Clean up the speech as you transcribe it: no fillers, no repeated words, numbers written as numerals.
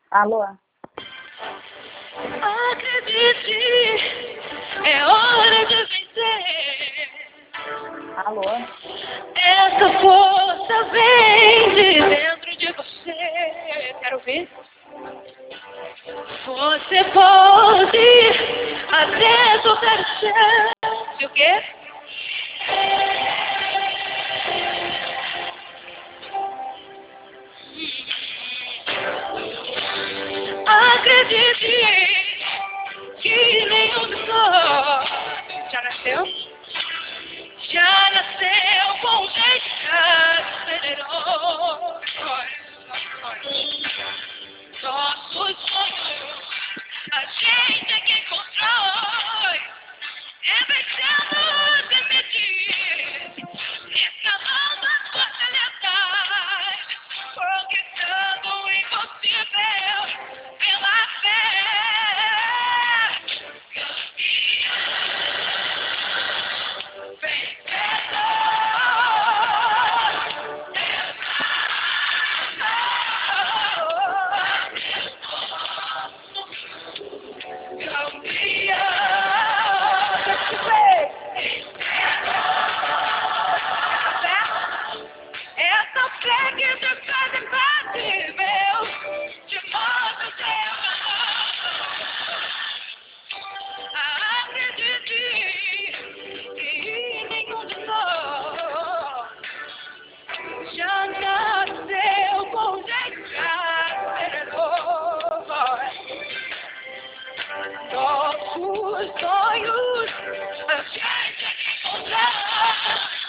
Alô? Acredite, é hora de vencer. Alô? Essa força vem de dentro de você. Quero ver. Você pode até tocar o céu. E o quê? Acredite que nenhum dos nós já nasceu? Já nasceu com jeito de ser herói. Nossos sonhos, a gente é quem constrói. É vencendo sem medir, escalando as fortalezas, conquistando o impossível pela fé. Essa fé que te faz impossível, de modo acredite que nenhum de nós já nasceu com jeito de ser herói. Nossos sonhos, a gente é que encontrar.